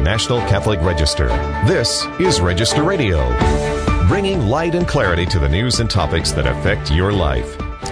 National Catholic Register. This is Register Radio, bringing light and clarity to the news and topics that affect your life.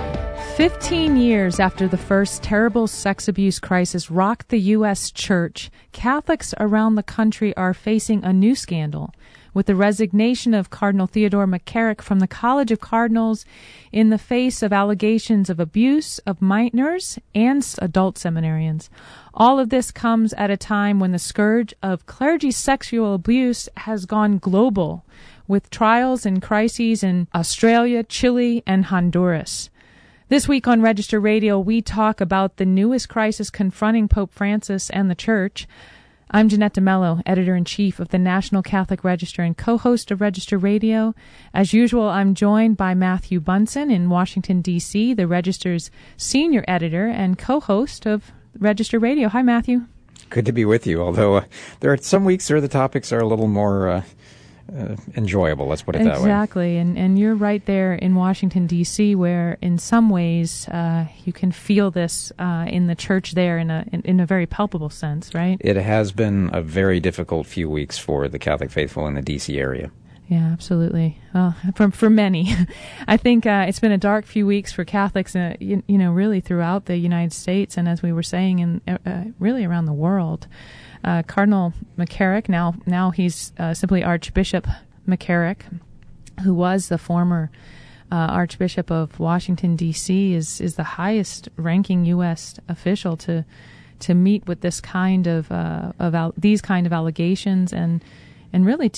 15 years after the first terrible sex abuse crisis rocked the U.S. Church, Catholics around the country are facing a new scandal, with the resignation of Cardinal Theodore McCarrick from the College of Cardinals in the face of allegations of abuse of minors and adult seminarians. All of this comes at a time when the scourge of clergy sexual abuse has gone global, with trials and crises in Australia, Chile, and Honduras. This week on Register Radio, we talk about the newest crisis confronting Pope Francis and the Church. I'm Jeanette DeMello, Editor-in-Chief of the National Catholic Register and co-host of Register Radio. As usual, I'm joined by Matthew Bunson in Washington, D.C., the Register's senior editor and co-host of Register Radio. Hi, Matthew. Good to be with you, although there are some weeks where the topics are a little more enjoyable, let's put it that way. Exactly, and you're right there in Washington, D.C., where in some ways you can feel this in the church there in a very palpable sense, right? It has been a very difficult few weeks for the Catholic faithful in the D.C. area. Yeah, absolutely. Well, for many. I think it's been a dark few weeks for Catholics, really throughout the United States, and as we were saying, really around the world. Cardinal McCarrick, now he's simply Archbishop McCarrick, who was the former Archbishop of Washington, D.C., is the highest-ranking U.S. official to meet with this kind of these kind of allegations, and really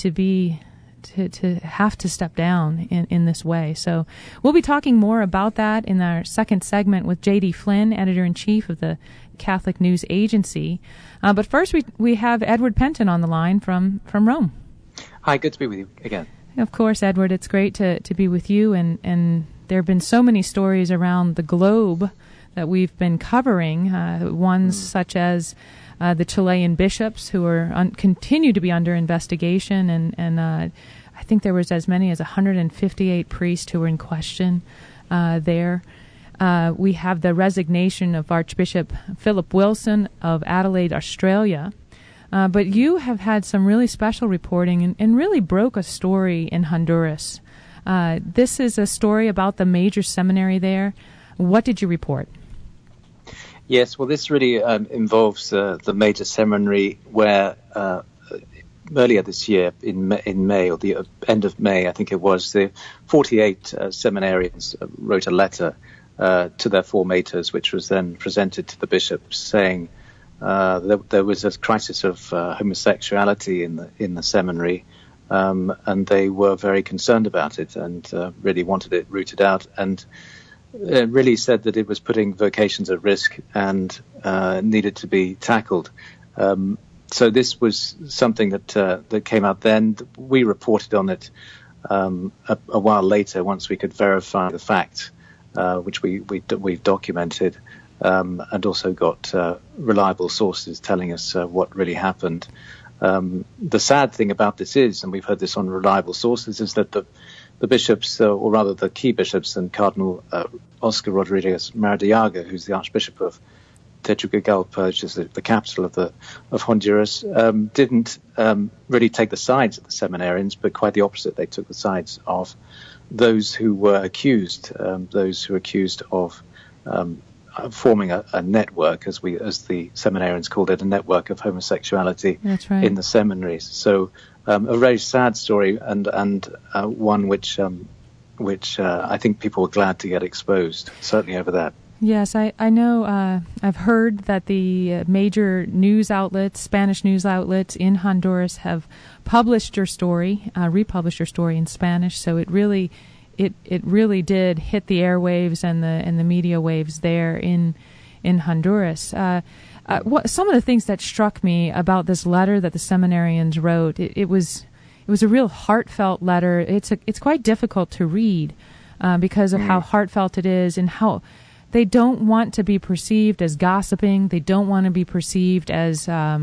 to have to step down in this way. So we'll be talking more about that in our second segment with J.D. Flynn, Editor-in-Chief of the Catholic News Agency. But first we have Edward Penton on the line from Rome. Hi, good to be with you again. Of course, Edward, it's great to be with you, and there have been so many stories around the globe that we've been covering, ones such as the Chilean bishops who are continue to be under investigation, and I think there was as many as 158 priests who were in question there. We have the resignation of Archbishop Philip Wilson of Adelaide, Australia. But you have had some really special reporting and really broke a story in Honduras. This is a story about the major seminary there. What did you report? Yes, well, this really involves the major seminary where earlier this year, in May, or the end of May, I think it was, the 48 seminarians wrote a letter to their formators, which was then presented to the bishops, saying there was a crisis of homosexuality in the seminary, and they were very concerned about it and really wanted it rooted out, and really said that it was putting vocations at risk and needed to be tackled. So this was something that came out then. We reported on it a while later once we could verify the fact, which we've documented, and also got reliable sources telling us what really happened. The sad thing about this is, and we've heard this on reliable sources, is that the bishops, or rather the key bishops, and Cardinal Oscar Rodriguez Maradiaga, who's the Archbishop of Tegucigalpa, which is the capital of Honduras, didn't really take the sides of the seminarians, but quite the opposite. They took the sides of those who were accused, of forming a network, as the seminarians called it, a network of homosexuality. That's right. In the seminaries. So a very sad story, and one which I think people were glad to get exposed, certainly over that. Yes, I know. I've heard that the major news outlets, Spanish news outlets in Honduras, have published your story, republished your story in Spanish. So it really did hit the airwaves and the media waves there in Honduras. Some of the things that struck me about this letter that the seminarians wrote, it was a real heartfelt letter. It's quite difficult to read because of how heartfelt it is, and how they don't want to be perceived as gossiping. They don't want to be perceived as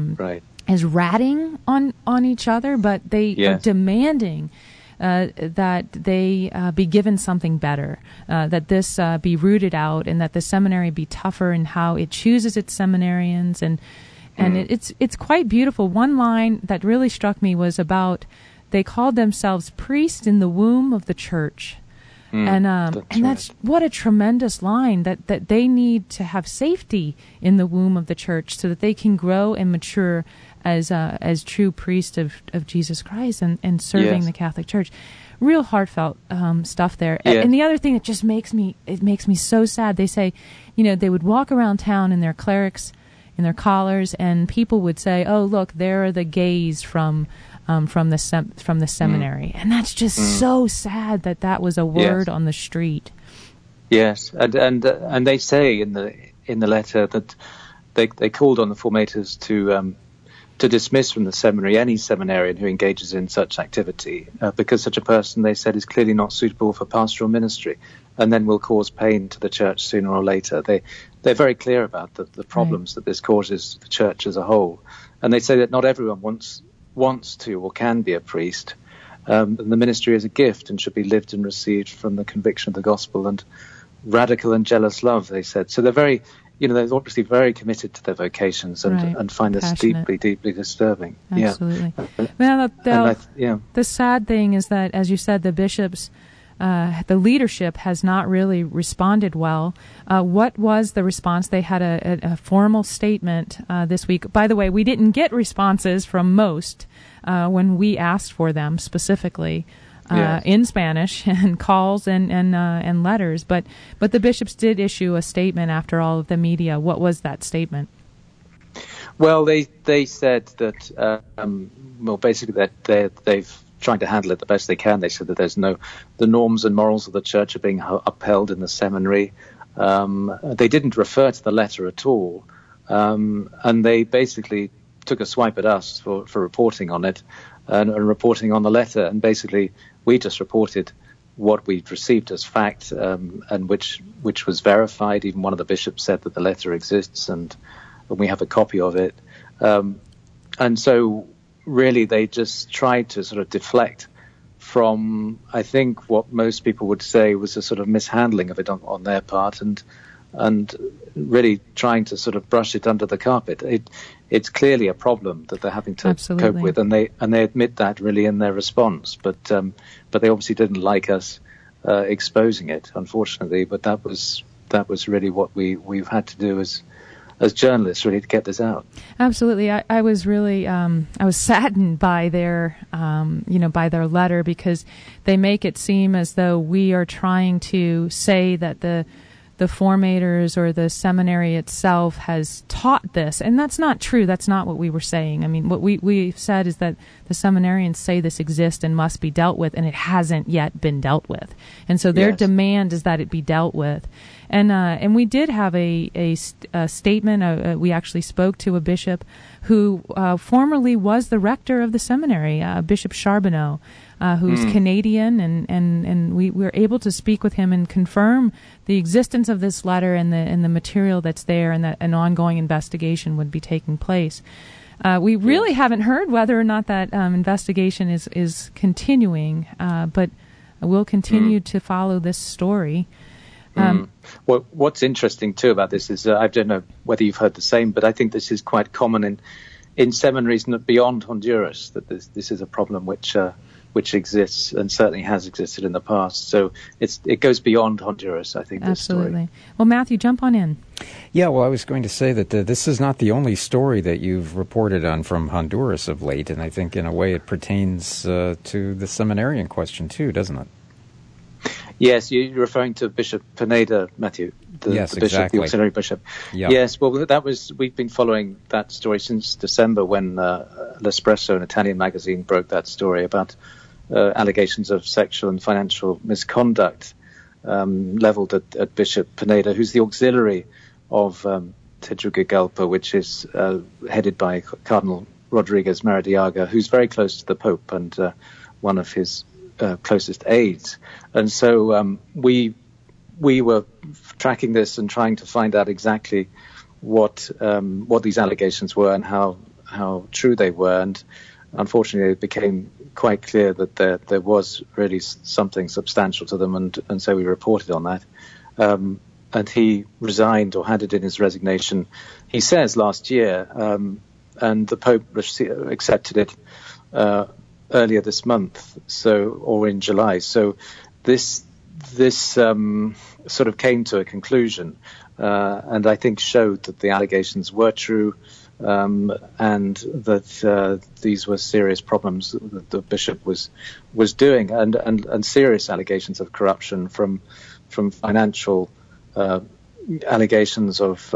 ratting on each other, but they are demanding that they be given something better, that this be rooted out, and that the seminary be tougher in how it chooses its seminarians, And it's quite beautiful. One line that really struck me was about they called themselves priests in the womb of the church. And that's what a tremendous line, that they need to have safety in the womb of the church so that they can grow and mature as true priests of Jesus Christ and serving the Catholic Church. Real heartfelt stuff there. Yes. And the other thing that just makes me so sad, they say, they would walk around town in their clerics, in their collars, and people would say, "Oh, look, there are the gays from the seminary," and that's just so sad that was a word on the street. Yes, and they say in the letter that they called on the formators to dismiss from the seminary any seminarian who engages in such activity, because such a person, they said, is clearly not suitable for pastoral ministry, and then will cause pain to the church sooner or later. They're very clear about the problems that this causes the church as a whole, and they say that not everyone wants to or can be a priest. And the ministry is a gift and should be lived and received from the conviction of the gospel and radical and jealous love, they said. So they're very, they're obviously very committed to their vocations and find this deeply, deeply disturbing. Absolutely. Well, the sad thing is that, as you said, the bishops, the leadership has not really responded well. What was the response? They had a formal statement this week. By the way, we didn't get responses from most when we asked for them specifically in Spanish, and calls and letters. But the bishops did issue a statement after all of the media. What was that statement? Well, they said that basically that they've trying to handle it the best they can. They said that the norms and morals of the church are being upheld in the seminary. They didn't refer to the letter at all, and they basically took a swipe at us for reporting on it and reporting on the letter. And basically, we just reported what we'd received as fact, and which was verified. Even one of the bishops said that the letter exists, and we have a copy of it. And so, really, they just tried to sort of deflect from, I think, what most people would say was a sort of mishandling of it on their part, and really trying to sort of brush it under the carpet. It's clearly a problem that they're having to cope with, and they admit that really in their response. But they obviously didn't like us exposing it, unfortunately. But that was really what we've had to do as journalists, really, to get this out. Absolutely. I was really I was saddened by their by their letter, because they make it seem as though we are trying to say that the formators or the seminary itself has taught this, and that's not true. That's not what we were saying. I mean, what we've said is that the seminarians say this exists and must be dealt with, and it hasn't yet been dealt with, and so their demand is that it be dealt with. And we did have a statement. We actually spoke to a bishop who formerly was the rector of the seminary, Bishop Charbonneau, who's Canadian, and we were able to speak with him and confirm the existence of this letter and the material that's there, and that an ongoing investigation would be taking place. We really haven't heard whether or not that investigation is continuing, but we'll continue to follow this story. Well, what's interesting too about this is I don't know whether you've heard the same, but I think this is quite common in seminaries beyond Honduras, that this is a problem which exists and certainly has existed in the past. So it goes beyond Honduras, I think. Absolutely. This story. Well, Matthew, jump on in. Yeah, well, I was going to say that this is not the only story that you've reported on from Honduras of late, and I think in a way it pertains to the seminarian question too, doesn't it? Yes, you're referring to Bishop Pineda, Matthew, the bishop, exactly. The auxiliary bishop. Yeah. Yes, well, we've been following that story since December, when L'Espresso, an Italian magazine, broke that story about allegations of sexual and financial misconduct leveled at Bishop Pineda, who's the auxiliary of Tegucigalpa, which is headed by Cardinal Rodriguez Maradiaga, who's very close to the Pope and one of his closest aides. And so we were tracking this and trying to find out exactly what these allegations were and how true they were. And unfortunately, it became quite clear that there was really something substantial to them, and so we reported on that. And he resigned, or handed in his resignation, he says, last year, the Pope accepted it earlier this month, or in July. So this sort of came to a conclusion, and I think showed that the allegations were true, and that these were serious problems that the bishop was doing, and serious allegations of corruption from financial allegations of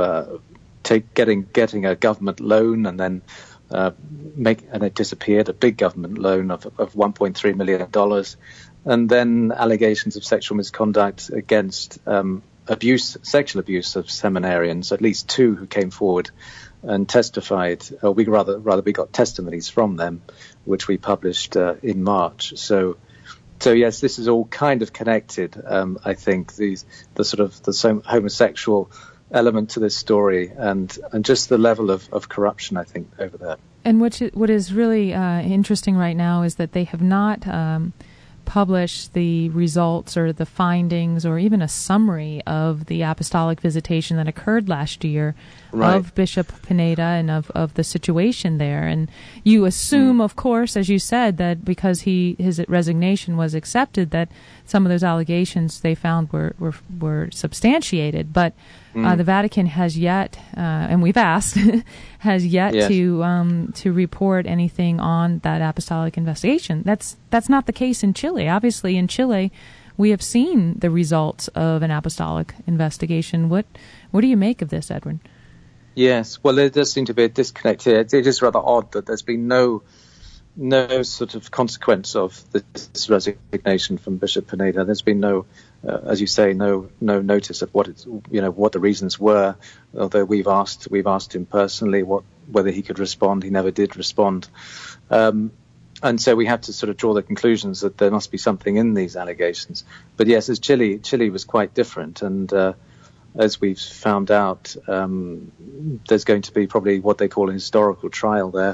getting a government loan and then and it disappeared, a big government loan of $1.3 million, and then allegations of sexual misconduct against sexual abuse of seminarians, at least 2 who came forward and testified. We got testimonies from them, which we published in March. So yes, this is all kind of connected. I think the homosexual element to this story, and just the level of corruption, I think, over there. And what is really interesting right now is that they have not published the results or the findings or even a summary of the apostolic visitation that occurred last year of Bishop Pineda and of the situation there. And you assume, of course, as you said, that because his resignation was accepted, that some of those allegations they found were substantiated. But the Vatican has yet, and we've asked, has yet to report anything on that apostolic investigation. That's not the case in Chile. Obviously, in Chile, we have seen the results of an apostolic investigation. What do you make of this, Edward? Yes, well, there does seem to be a disconnect here. It is rather odd that there's been no sort of consequence of this resignation from Bishop Pineda. There's been no, as you say, no notice of what the reasons were. Although we've asked him personally whether he could respond. He never did respond, and so we have to sort of draw the conclusions that there must be something in these allegations. But yes, as Chile was quite different, and as we've found out, there's going to be probably what they call a historical trial there.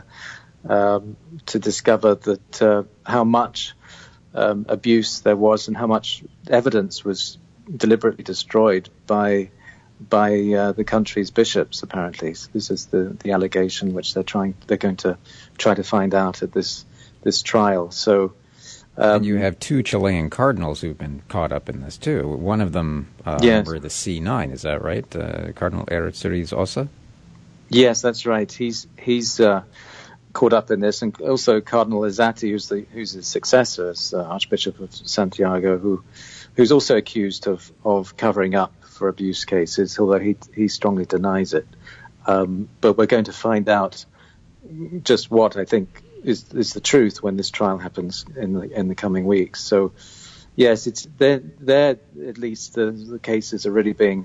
To discover that how much abuse there was and how much evidence was deliberately destroyed by the country's bishops. Apparently, so this is the allegation which they're going to try to find out at this trial. So. And you have 2 Chilean cardinals who've been caught up in this too. One of them were the C9. Is that right, Cardinal Errázuriz Ossa? Yes, that's right. He's caught up in this, and also Cardinal Isatti, who's his successor as Archbishop of Santiago, who's also accused of covering up for abuse cases, although he strongly denies it. But we're going to find out just what I think is the truth when this trial happens in the coming weeks. So yes, it's there at least the cases are really being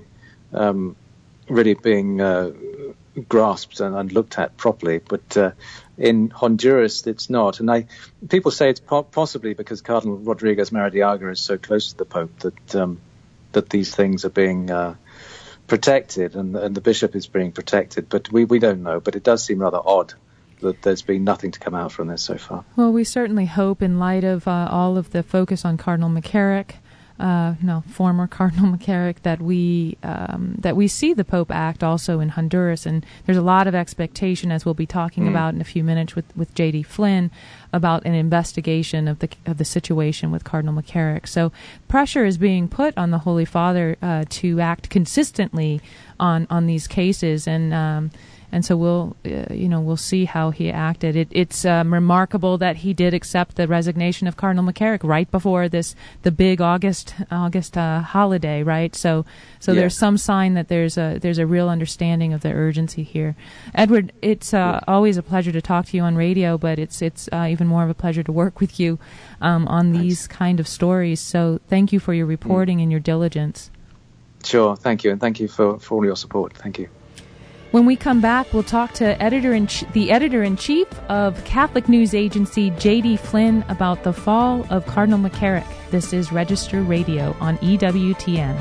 grasped and looked at properly, but in Honduras it's not. And people say it's possibly because Cardinal Rodriguez Maradiaga is so close to the Pope that these things are being protected, and the bishop is being protected. But we don't know. But it does seem rather odd that there's been nothing to come out from this so far. Well, we certainly hope, in light of all of the focus on Cardinal McCarrick, former Cardinal McCarrick, that we see the Pope act also in Honduras. And there's a lot of expectation, as we'll be talking about in a few minutes with J.D. Flynn, about an investigation of the situation with Cardinal McCarrick. So pressure is being put on the Holy Father to act consistently on these cases, and so we'll see how he acted. It's remarkable that he did accept the resignation of Cardinal McCarrick right before the big August holiday, right? So there's some sign that there's a real understanding of the urgency here. Edward, it's always a pleasure to talk to you on radio, but it's even more of a pleasure to work with you on these kind of stories. So thank you for your reporting and your diligence. Sure, thank you, and thank you for all your support. Thank you. When we come back, we'll talk to the editor-in-chief of Catholic news agency J.D. Flynn about the fall of Cardinal McCarrick. This is Register Radio on EWTN.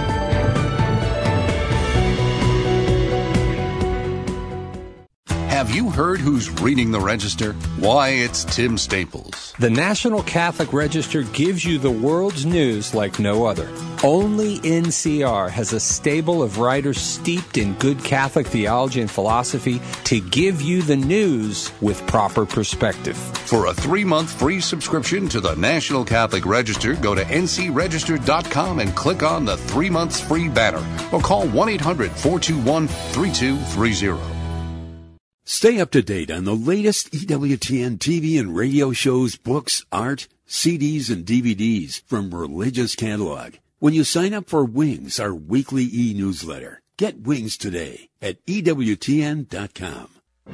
Have you heard who's reading the Register? Why, it's Tim Staples. The National Catholic Register gives you the world's news like no other. Only NCR has a stable of writers steeped in good Catholic theology and philosophy to give you the news with proper perspective. For a 3-month free subscription to the National Catholic Register, go to ncregister.com and click on the 3 months free banner or call 1-800-421-3230. Stay up to date on the latest EWTN TV and radio shows, books, art, CDs, and DVDs from Religious Catalog when you sign up for Wings, our weekly e-newsletter. Get Wings today at EWTN.com.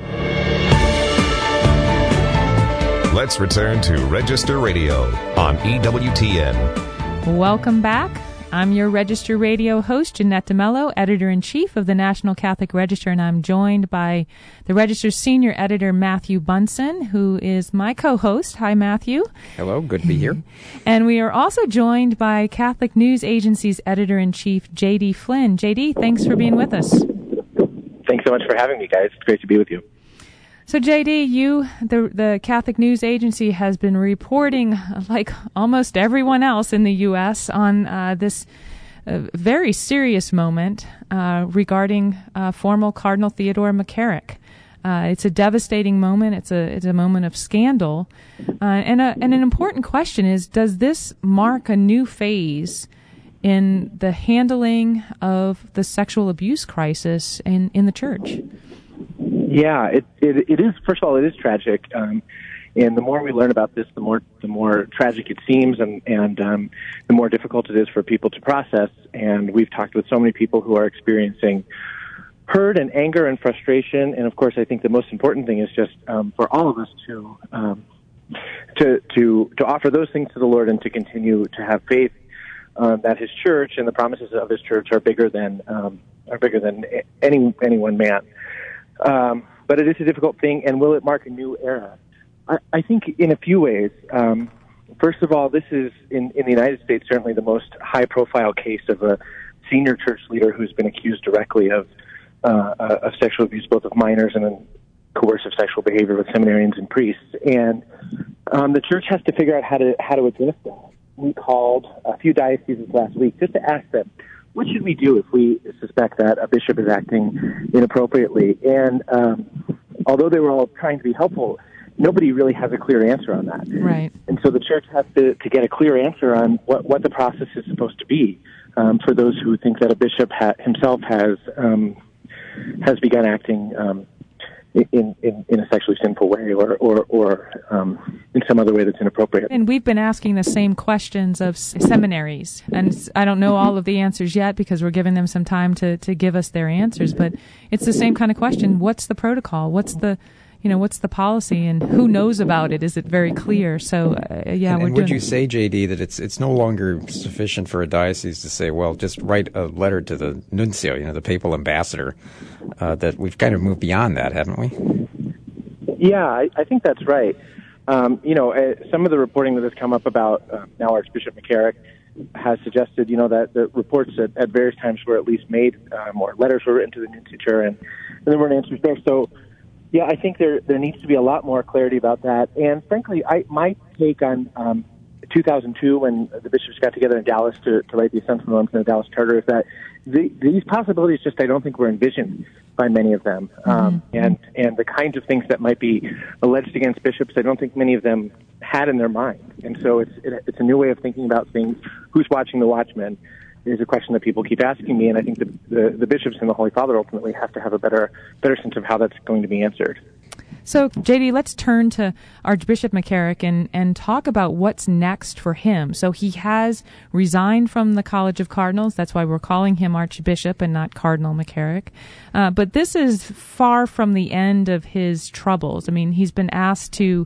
Let's return to Register Radio on EWTN. Welcome back. I'm your Register Radio host, Jeanette DeMello, Editor-in-Chief of the National Catholic Register, and I'm joined by the Register's Senior Editor, Matthew Bunson, who is my co-host. Hi, Matthew. Hello, good to be here. And we are also joined by Catholic News Agency's Editor-in-Chief, J.D. Flynn. J.D., thanks for being with us. Thanks so much for having me, guys. It's great to be with you. So, J.D., the Catholic News Agency has been reporting, like almost everyone else in the U.S., on this very serious moment regarding former Cardinal Theodore McCarrick. It's a devastating moment. It's a moment of scandal, and an important question is: does this mark a new phase in the handling of the sexual abuse crisis in the Church? Yeah, it is. First of all, it is tragic, and the more we learn about this, the more tragic it seems, and the more difficult it is for people to process. And we've talked with so many people who are experiencing hurt and anger and frustration. And of course, I think the most important thing is just for all of us to offer those things to the Lord and to continue to have faith that His Church and the promises of His Church are bigger than any one man. But it is a difficult thing, and will it mark a new era? I think in a few ways. First of all, this is, in the United States, certainly the most high-profile case of a senior church leader who's been accused directly of sexual abuse, both of minors and coercive sexual behavior with seminarians and priests. And the church has to figure out how to address that. We called a few dioceses last week just to ask them, what should we do if we suspect that a bishop is acting inappropriately? And although they were all trying to be helpful, nobody really has a clear answer on that. Right. And so the church has to get a clear answer on what the process is supposed to be for those who think that a bishop himself has begun acting in a sexually sinful way or in some other way that's inappropriate. And we've been asking the same questions of seminaries, and I don't know all of the answers yet because we're giving them some time to give us their answers, but it's the same kind of question. What's the protocol? What's the policy, and who knows about it? Is it very clear? So, and would you say, J.D., that it's no longer sufficient for a diocese to say, well, just write a letter to the nuncio, the papal ambassador, that we've kind of moved beyond that, haven't we? Yeah, I think that's right. Some of the reporting that has come up about now Archbishop McCarrick has suggested, that the reports at various times were at least made, or letters were written to the nunciature, and there weren't answers there. So, yeah, I think there needs to be a lot more clarity about that. And frankly, my take on 2002, when the bishops got together in Dallas to write the Essential Norms in the Dallas Charter, is that these possibilities I don't think were envisioned by many of them. And the kinds of things that might be alleged against bishops, I don't think many of them had in their mind. And so it's a new way of thinking about things. Who's watching the watchmen is a question that people keep asking me, and I think the bishops and the Holy Father ultimately have to have a better sense of how that's going to be answered. So, J.D., let's turn to Archbishop McCarrick and talk about what's next for him. So he has resigned from the College of Cardinals. That's why we're calling him Archbishop and not Cardinal McCarrick. But this is far from the end of his troubles. I mean, he's been asked to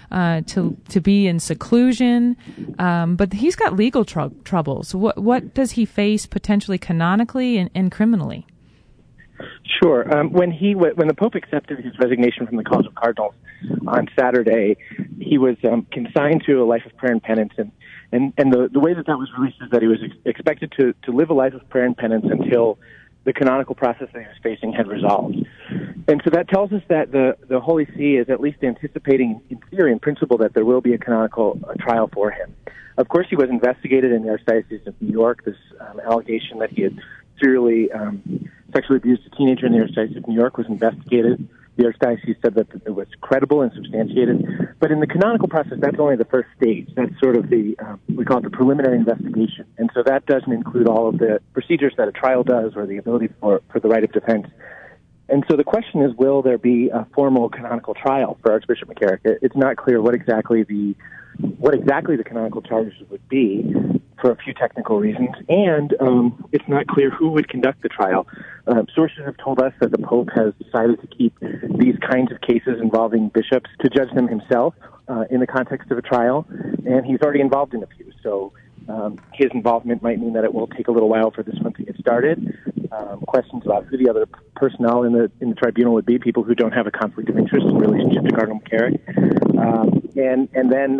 be in seclusion, but he's got legal troubles. What does he face potentially canonically and criminally? Sure. When the Pope accepted his resignation from the College of Cardinals on Saturday, he was consigned to a life of prayer and penance, and the way that was released is that he was expected to live a life of prayer and penance until the canonical process that he was facing had resolved. And so that tells us that the Holy See is at least anticipating, in theory, in principle, that there will be a canonical trial for him. Of course, he was investigated in the Archdiocese of New York. This allegation that he had serially sexually abused a teenager in the Archdiocese of New York was investigated. The Archdiocese said that it was credible and substantiated. But in the canonical process, that's only the first stage. That's sort of we call it the preliminary investigation. And so that doesn't include all of the procedures that a trial does or the ability for the right of defense. And so the question is, will there be a formal canonical trial for Archbishop McCarrick? It's not clear what exactly the canonical charges would be for a few technical reasons, and it's not clear who would conduct the trial. Sources have told us that the Pope has decided to keep these kinds of cases involving bishops to judge them himself in the context of a trial, and he's already involved in a few. So his involvement might mean that it will take a little while for this one to get started. Questions about who the other personnel in the tribunal would be, people who don't have a conflict of interest in relationship to Cardinal McCarrick, and then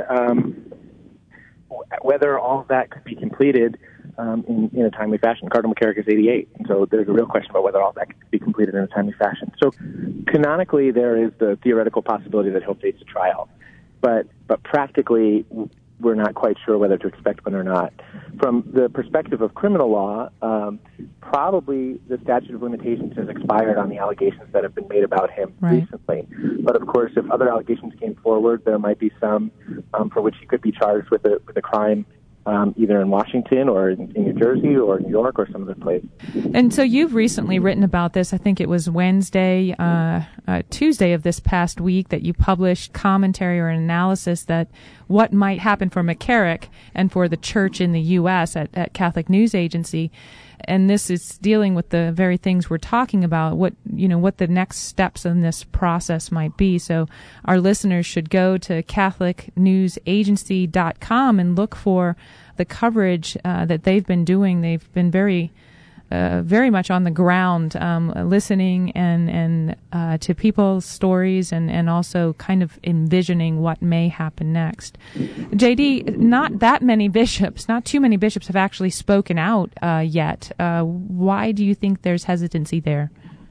whether all of that could be completed in a timely fashion. Cardinal McCarrick is 88, and so there's a real question about whether all that could be completed in a timely fashion. So canonically, there is the theoretical possibility that he'll face a trial, but practically, we're not quite sure whether to expect one or not. From the perspective of criminal law, probably the statute of limitations has expired on the allegations that have been made about him recently. But of course, if other allegations came forward, there might be some for which he could be charged with a crime either in Washington or in New Jersey or New York or some other place. And so you've recently written about this. I think it was Tuesday of this past week that you published commentary or an analysis that what might happen for McCarrick and for the church in the U.S. at Catholic News Agency. And this is dealing with the very things we're talking about, what the next steps in this process might be. So our listeners should go to CatholicNewsAgency.com and look for the coverage that they've been doing. They've been very much on the ground, listening and to people's stories and also kind of envisioning what may happen next. JD, not too many bishops have actually spoken out yet. Why do you think there's hesitancy there?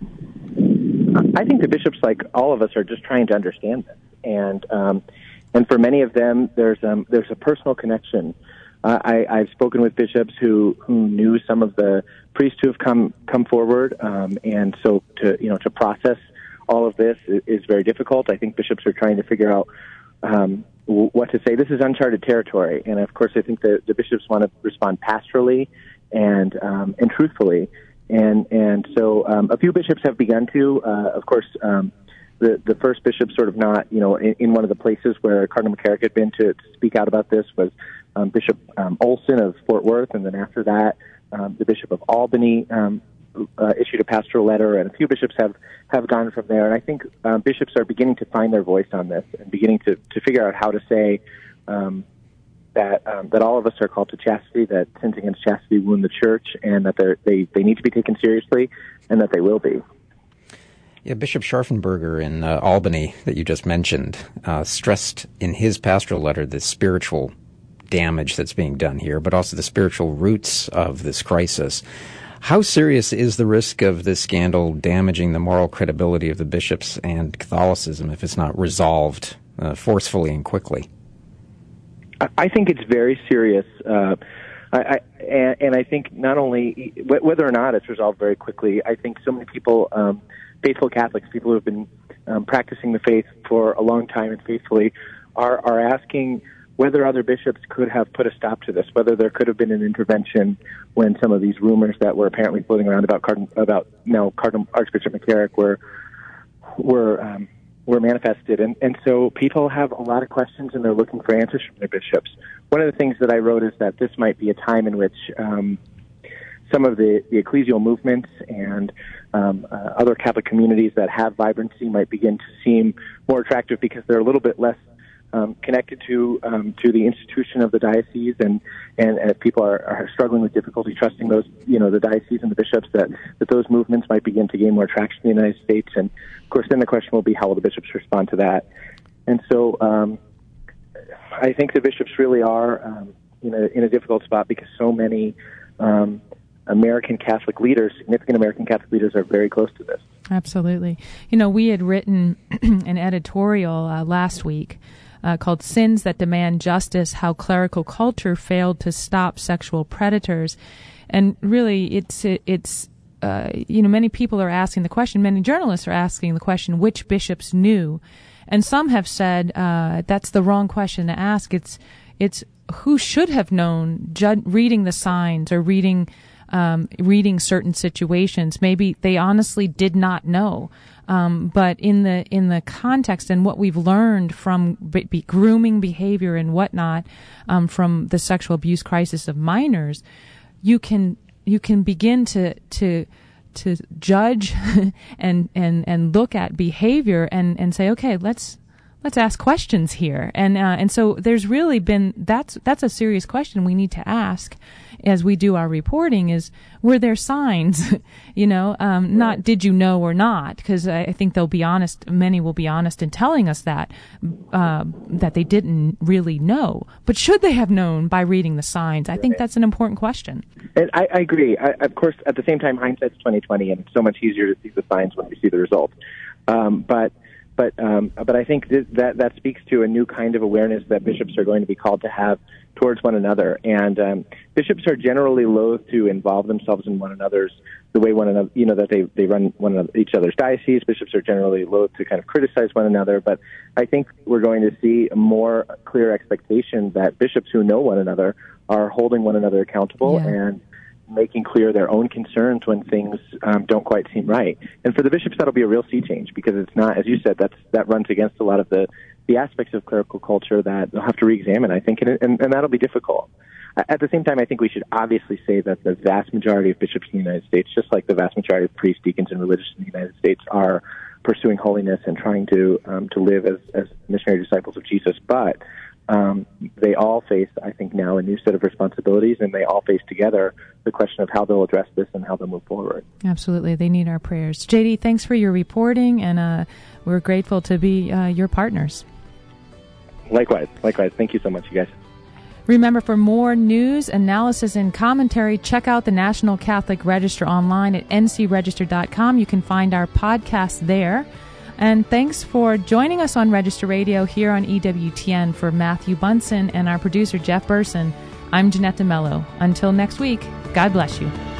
I think the bishops, like all of us, are just trying to understand this, and for many of them, there's a personal connection. I've spoken with bishops who knew some of the priests who have come forward, and so to process all of this is very difficult. I think bishops are trying to figure out what to say. This is uncharted territory, and of course, I think the bishops want to respond pastorally and truthfully, and so a few bishops have begun to. Of course, the first bishop, sort of not in one of the places where Cardinal McCarrick had been to speak out about this was Bishop Olson of Fort Worth, and then after that, the Bishop of Albany issued a pastoral letter, and a few bishops have gone from there. And I think bishops are beginning to find their voice on this and beginning to figure out how to say that all of us are called to chastity, that sins against chastity wound the church, and that they need to be taken seriously, and that they will be. Yeah, Bishop Scharfenberger in Albany that you just mentioned stressed in his pastoral letter the spiritual damage that's being done here, but also the spiritual roots of this crisis. How serious is the risk of this scandal damaging the moral credibility of the bishops and Catholicism if it's not resolved forcefully and quickly? I think it's very serious. And I think not only whether or not it's resolved very quickly, I think so many people, faithful Catholics, people who have been practicing the faith for a long time and faithfully, are asking whether other bishops could have put a stop to this, whether there could have been an intervention when some of these rumors that were apparently floating around about Cardinal Archbishop McCarrick were manifested. And so people have a lot of questions, and they're looking for answers from their bishops. One of the things that I wrote is that this might be a time in which some of the ecclesial movements and other Catholic communities that have vibrancy might begin to seem more attractive because they're a little bit less connected to the institution of the diocese, and if people are struggling with difficulty trusting those, the diocese and the bishops, that those movements might begin to gain more traction in the United States. And of course, then the question will be, how will the bishops respond to that? And so, I think the bishops really are in a difficult spot because so many American Catholic leaders, significant American Catholic leaders, are very close to this. Absolutely. You know, we had written an editorial last week called Sins That Demand Justice, How Clerical Culture Failed to Stop Sexual Predators. And really, it's many people are asking the question, many journalists are asking the question, which bishops knew? And some have said that's the wrong question to ask. It's who should have known, reading the signs or reading certain situations. Maybe they honestly did not know. But in the context and what we've learned from grooming behavior and whatnot, from the sexual abuse crisis of minors, you can begin to judge and look at behavior and say, okay, let's ask questions here. And so there's really been, that's a serious question we need to ask as we do our reporting is, were there signs, not did you know or not? Because I think they'll be honest, many will be honest in telling us that they didn't really know. But should they have known by reading the signs? I think that's an important question. And I agree. Of course, at the same time, hindsight's 20/20, and it's so much easier to see the signs when we see the results. But I think that speaks to a new kind of awareness that bishops are going to be called to have towards one another. And bishops are generally loath to involve themselves in one another's, the way one another, that they run each other's diocese. Bishops are generally loath to kind of criticize one another. But I think we're going to see a more clear expectation that bishops who know one another are holding one another accountable and making clear their own concerns when things don't quite seem right. And for the bishops, that'll be a real sea change, because it's not, as you said, that runs against a lot of the aspects of clerical culture that they'll have to re-examine, I think, and that'll be difficult. At the same time, I think we should obviously say that the vast majority of bishops in the United States, just like the vast majority of priests, deacons, and religious in the United States, are pursuing holiness and trying to live as missionary disciples of Jesus. But they all face, I think, now a new set of responsibilities, and they all face together the question of how they'll address this and how they'll move forward. Absolutely. They need our prayers. JD, thanks for your reporting, and we're grateful to be your partners. Likewise. Thank you so much, you guys. Remember, for more news, analysis, and commentary, check out the National Catholic Register online at ncregister.com. You can find our podcast there. And thanks for joining us on Register Radio here on EWTN. For Matthew Bunson and our producer, Jeff Burson, I'm Jeanette DeMello. Until next week, God bless you.